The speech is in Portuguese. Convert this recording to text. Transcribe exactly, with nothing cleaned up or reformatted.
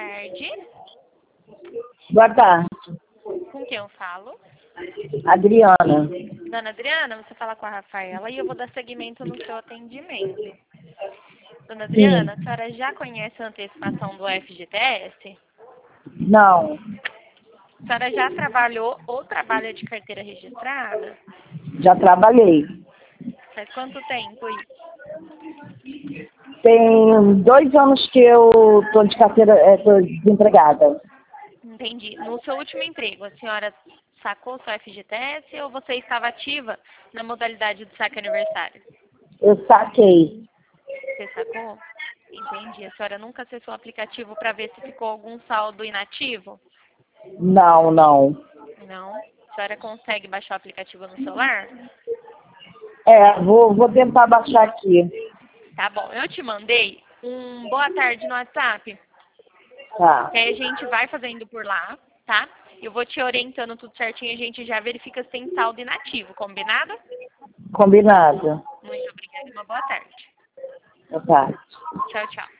tarde. Boa tarde. Com quem eu falo? Adriana. Dona Adriana, você fala com a Rafaela e eu vou dar seguimento no seu atendimento. Dona Adriana, Sim. a senhora já conhece a antecipação do F G T S? Não. A senhora já trabalhou ou trabalha de carteira registrada? Já trabalhei. Faz quanto tempo isso? Tem dois anos que eu tô de carteira, é, tô desempregada. Entendi. No seu último emprego, a senhora sacou seu F G T S ou você estava ativa na modalidade do saque aniversário? Eu saquei. Você sacou? Entendi. A senhora nunca acessou o aplicativo para ver se ficou algum saldo inativo? Não, não. Não. A senhora consegue baixar o aplicativo no celular? É, vou, vou tentar baixar aqui. Tá bom. Eu te mandei um boa tarde no WhatsApp. Tá. Que aí a gente vai fazendo por lá, tá? Eu vou te orientando tudo certinho, a gente já verifica se tem saldo inativo, combinado? Combinado. Muito obrigada, uma boa tarde. Boa tarde. Tchau, tchau.